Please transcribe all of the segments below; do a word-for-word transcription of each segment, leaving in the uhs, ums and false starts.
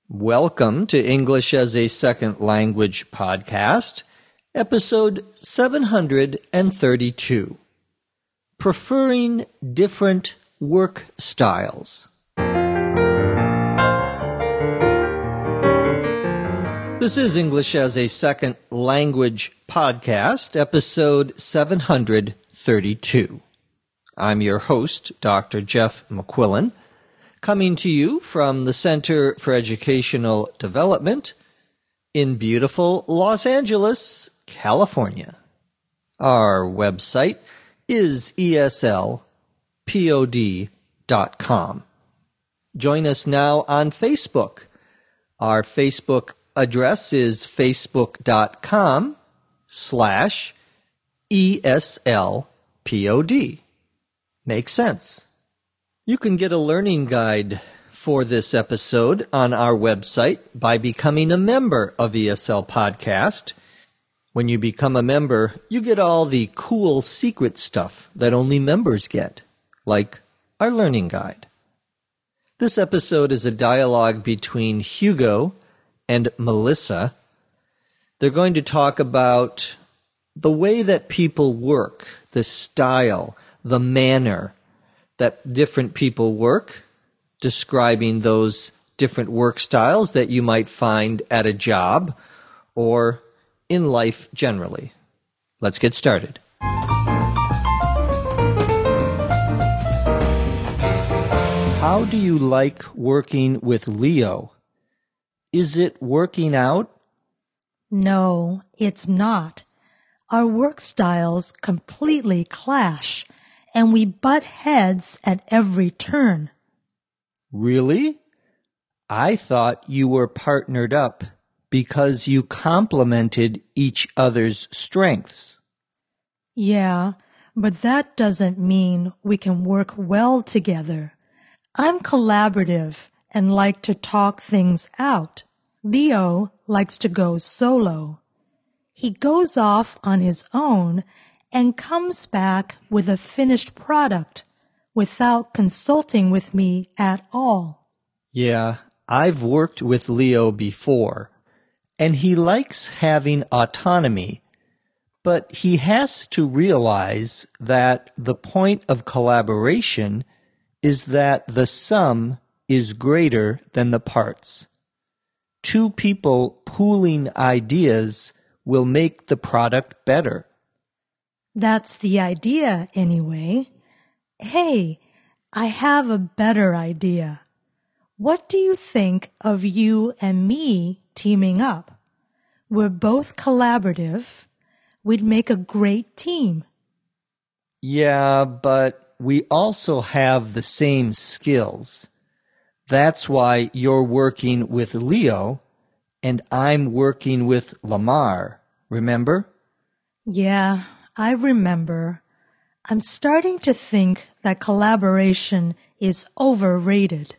Welcome to English as a Second Language podcast, episode seven hundred thirty-two, Preferring Different Work Styles. This is English as a Second Language podcast, episode seven hundred thirty-two. I'm your host, Doctor Jeff McQuillan, coming to you from the Center for Educational Development in beautiful Los Angeles, California. Our website is E S L pod dot com. Join us now on Facebook. Our Facebook address is facebook.com slash ESLPOD. Makes sense. You can get a learning guide for this episode on our website by becoming a member of E S L Podcast. When you become a member, you get all the cool secret stuff that only members get, like our learning guide. This episode is a dialogue between Hugo and Melissa. They're going to talk about the way that people work, the style, the manner that different people work, describing those different work styles that you might find at a job or in life generally. Let's get started. How do you like working with Leo? Is it working out? No, it's not. Our work styles completely clash, and we butt heads at every turn. Really? I thought you were partnered up because you complemented each other's strengths. Yeah, but that doesn't mean we can work well together. I'm collaborative and like to talk things out. Leo likes to go solo. He goes off on his own and comes back with a finished product without consulting with me at all. Yeah, I've worked with Leo before, and he likes having autonomy, but he has to realize that the point of collaboration is that the sum is greater than the parts. Two people pooling ideas will make the product better. That's the idea, anyway. Hey, I have a better idea. What do you think of you and me teaming up? We're both collaborative. We'd make a great team. Yeah, but we also have the same skills. That's why you're working with Leo and I'm working with Lamar, remember? Yeah, I remember. I'm starting to think that collaboration is overrated.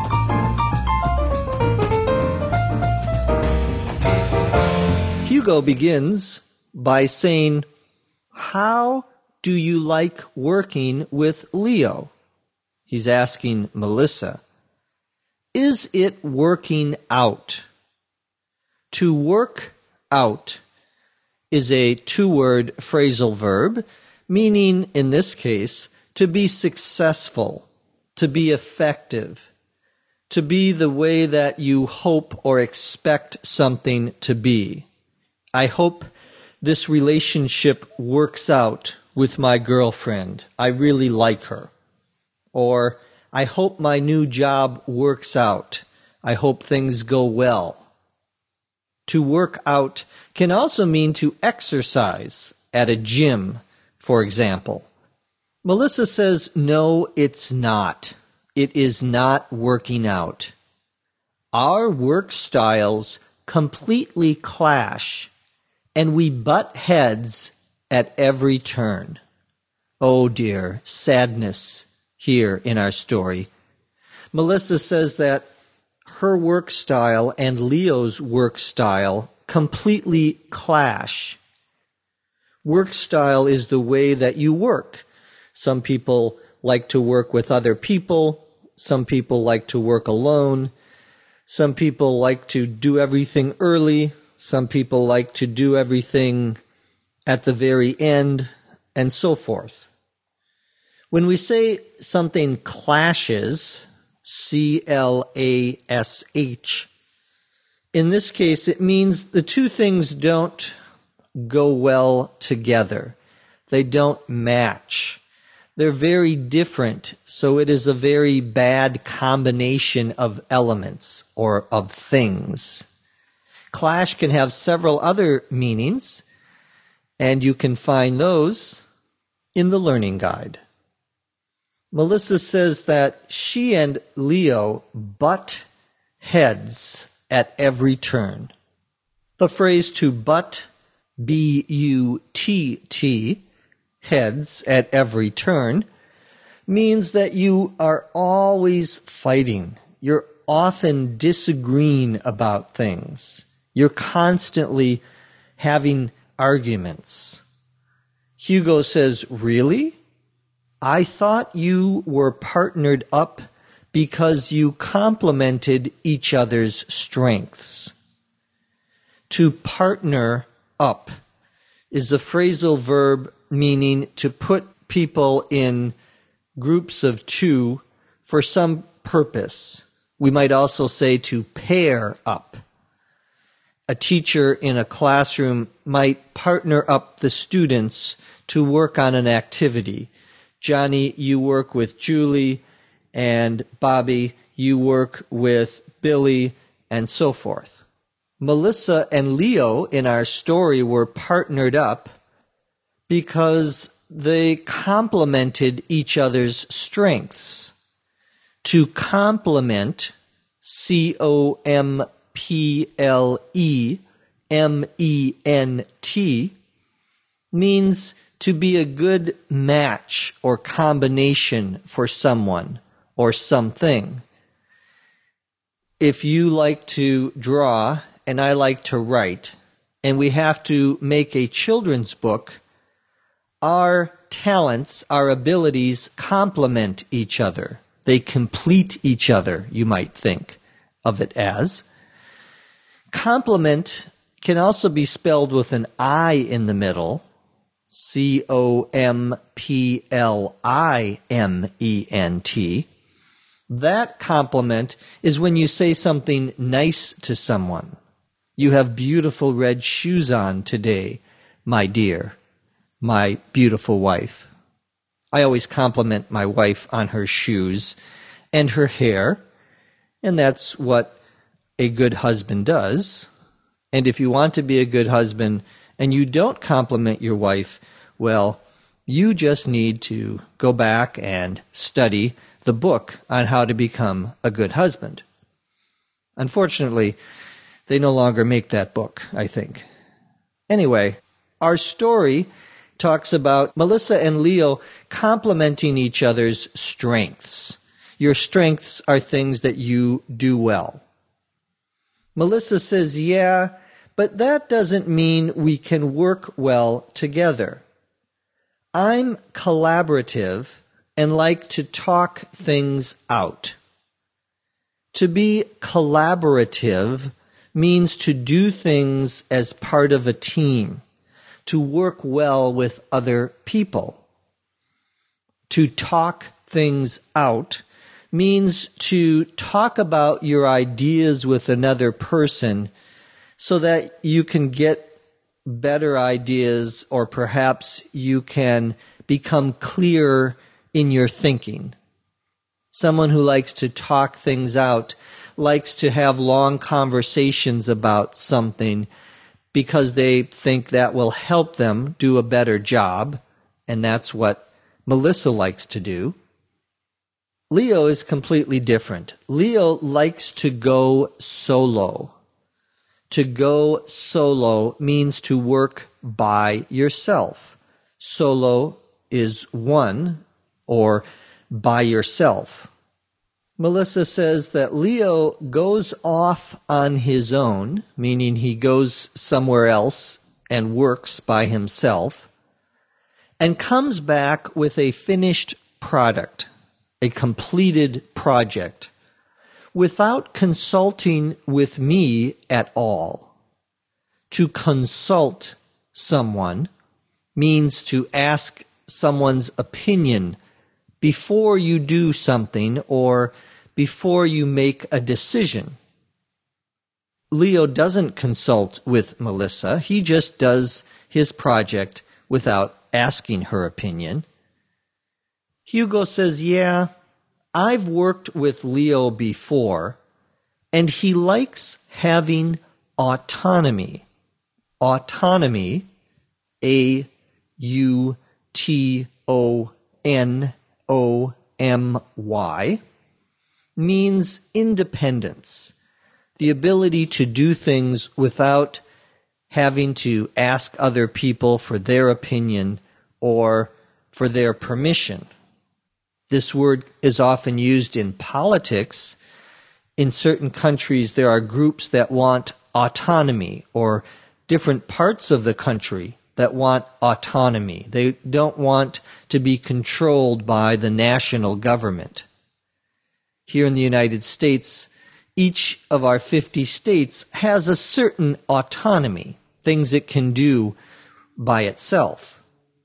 Hugo begins by saying, "How do you like working with Leo?" He's asking Melissa. Is it working out? To work out is a two-word phrasal verb, meaning, in this case, to be successful, to be effective, to be the way that you hope or expect something to be. I hope this relationship works out with my girlfriend. I really like her. Or, I hope my new job works out. I hope things go well. To work out can also mean to exercise at a gym, for example. Melissa says, no, it's not. It is not working out. Our work styles completely clash, and we butt heads at every turn. Oh dear, sadness here in our story. Melissa says that her work style and Leo's work style completely clash. Work style is the way that you work. Some people like to work with other people. Some people like to work alone. Some people like to do everything early. Some people like to do everything at the very end, and so forth. When we say something clashes, C L A S H, in this case, it means the two things don't go well together. They don't match. They're very different, so it is a very bad combination of elements or of things. Clash can have several other meanings, and you can find those in the Learning Guide. Melissa says that she and Leo butt heads at every turn. The phrase to butt, B U T T, heads at every turn, means that you are always fighting. You're often disagreeing about things. You're constantly having arguments. Hugo says, "Really? I thought you were partnered up because you complemented each other's strengths." To partner up is a phrasal verb meaning to put people in groups of two for some purpose. We might also say to pair up. A teacher in a classroom might partner up the students to work on an activity. Johnny, you work with Julie, and Bobby, you work with Billy, and so forth. Melissa and Leo in our story were partnered up because they complemented each other's strengths. To complement, C O M P L E M E N T, means to be a good match or combination for someone or something. If you like to draw and I like to write, and we have to make a children's book, our talents, our abilities complement each other. They complete each other, you might think of it as. Complement can also be spelled with an I in the middle, C O M P L I M E N T. That compliment is when you say something nice to someone. You have beautiful red shoes on today, my dear, my beautiful wife. I always compliment my wife on her shoes and her hair, and that's what a good husband does. And if you want to be a good husband and you don't compliment your wife, well, you just need to go back and study the book on how to become a good husband. Unfortunately, they no longer make that book, I think. Anyway, our story talks about Melissa and Leo complementing each other's strengths. Your strengths are things that you do well. Melissa says, yeah, but that doesn't mean we can work well together. I'm collaborative and like to talk things out. To be collaborative means to do things as part of a team, to work well with other people. To talk things out means to talk about your ideas with another person so that you can get better ideas, or perhaps you can become clear in your thinking. Someone who likes to talk things out likes to have long conversations about something because they think that will help them do a better job, and that's what Melissa likes to do. Leo is completely different. Leo likes to go solo. To go solo means to work by yourself. Solo is one, or by yourself. Melissa says that Leo goes off on his own, meaning he goes somewhere else and works by himself, and comes back with a finished product, a completed project. without consulting with me at all. To consult someone means to ask someone's opinion before you do something or before you make a decision. Leo doesn't consult with Melissa. He just does his project without asking her opinion. Hugo says, yeah, I've worked with Leo before, and he likes having autonomy. Autonomy, A U T O N O M Y, means independence, the ability to do things without having to ask other people for their opinion or for their permission. This word is often used in politics. In certain countries, there are groups that want autonomy, or different parts of the country that want autonomy. They don't want to be controlled by the national government. Here in the United States, each of our fifty states has a certain autonomy, things it can do by itself.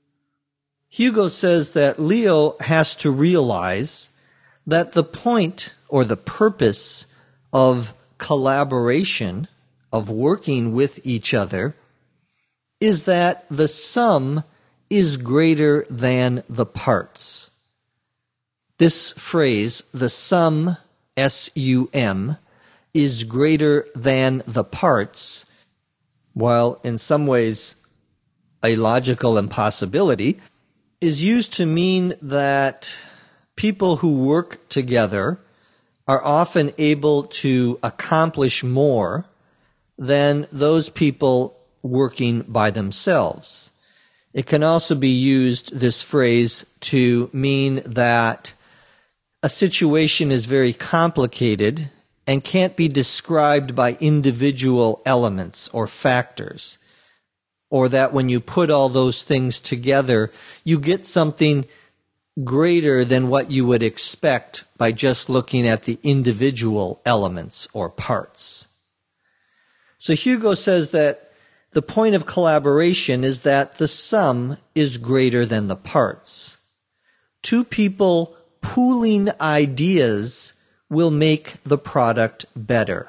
Hugo says that Leo has to realize that the point or the purpose of collaboration, of working with each other, is that the sum is greater than the parts. This phrase, the sum, S U M, is greater than the parts, while in some ways a logical impossibility, is used to mean that people who work together are often able to accomplish more than those people working by themselves. It can also be used, this phrase, to mean that a situation is very complicated and can't be described by individual elements or factors, or that when you put all those things together, you get something greater than what you would expect by just looking at the individual elements or parts. So Hugo says that the point of collaboration is that the sum is greater than the parts. Two people pooling ideas will make the product better.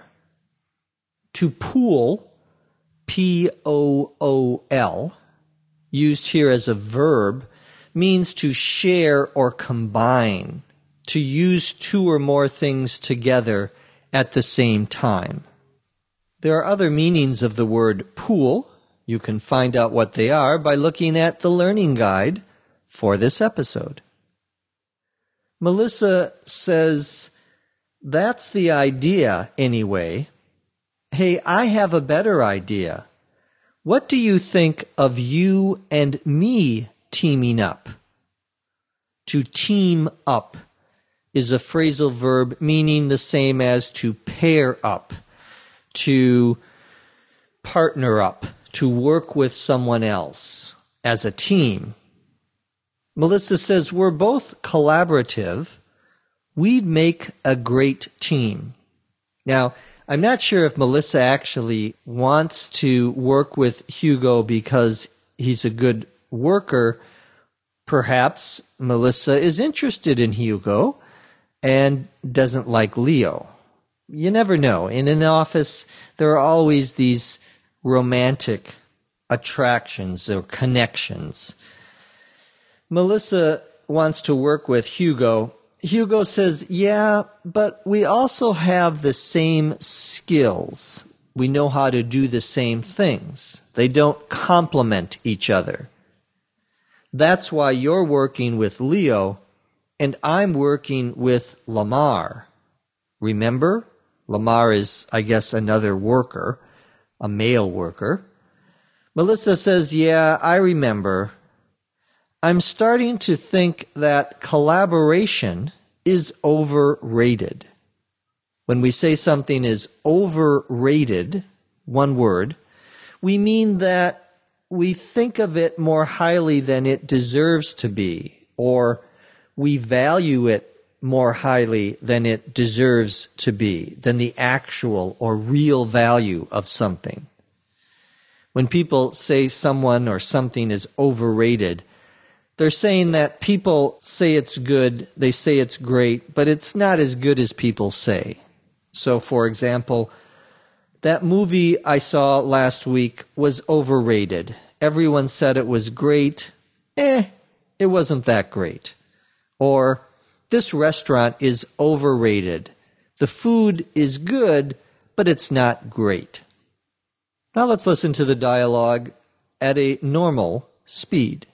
To pool, P O O L, used here as a verb, means to share or combine, to use two or more things together at the same time. There are other meanings of the word pool. You can find out what they are by looking at the learning guide for this episode. Melissa says, that's the idea anyway. Hey, I have a better idea. What do you think of you and me teaming up? To team up is a phrasal verb meaning the same as to pair up, to partner up, to work with someone else as a team. Melissa says, we're both collaborative. We'd make a great team. Now, I'm not sure if Melissa actually wants to work with Hugo because he's a good worker. Perhaps Melissa is interested in Hugo and doesn't like Leo. You never know. In an office, there are always these romantic attractions or connections. Melissa wants to work with Hugo. Hugo says, yeah, but we also have the same skills. We know how to do the same things. They don't complement each other. That's why you're working with Leo and I'm working with Lamar. Remember? Lamar is, I guess, another worker, a male worker. Melissa says, yeah, I remember. I'm starting to think that collaboration is overrated. When we say something is overrated, one word, we mean that we think of it more highly than it deserves to be, or we value it more highly than it deserves to be, than the actual or real value of something. When people say someone or something is overrated, they're saying that people say it's good, they say it's great, but it's not as good as people say. So, for example, that movie I saw last week was overrated. Everyone said it was great. Eh, it wasn't that great. Or, this restaurant is overrated. The food is good, but it's not great. Now let's listen to the dialogue at a normal speed.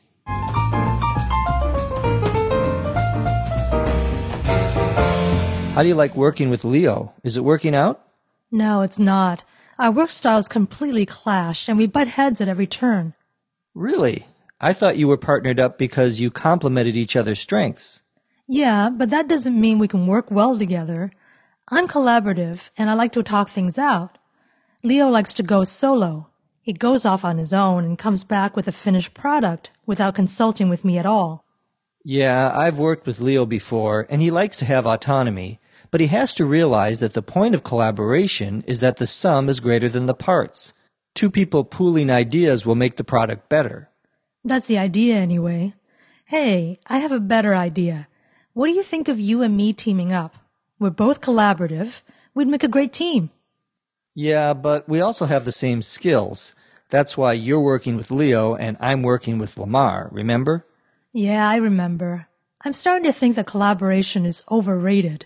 How do you like working with Leo? Is it working out? No, it's not. Our work styles completely clash, and we butt heads at every turn. Really? I thought you were partnered up because you complemented each other's strengths. Yeah, but that doesn't mean we can work well together. I'm collaborative, and I like to talk things out. Leo likes to go solo. He goes off on his own and comes back with a finished product without consulting with me at all. Yeah, I've worked with Leo before, and he likes to have autonomy, but he has to realize that the point of collaboration is that the sum is greater than the parts. Two people pooling ideas will make the product better. That's the idea anyway. Hey, I have a better idea. What do you think of you and me teaming up? We're both collaborative. We'd make a great team. Yeah, but we also have the same skills. That's why you're working with Leo and I'm working with Lamar, remember? Yeah, I remember. I'm starting to think that collaboration is overrated.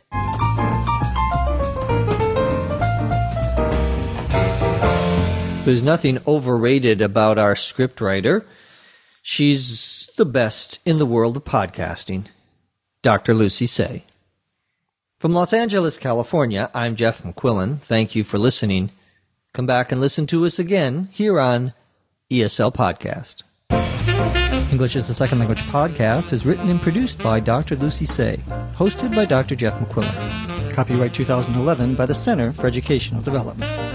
There's nothing overrated about our scriptwriter. She's the best in the world of podcasting. Doctor Lucy Say. From Los Angeles, California, I'm Jeff McQuillan. Thank you for listening. Come back and listen to us again here on E S L Podcast. English as a Second Language Podcast is written and produced by Doctor Lucy Say, hosted by Doctor Jeff McQuillan. Copyright two thousand eleven by the Center for Educational Development.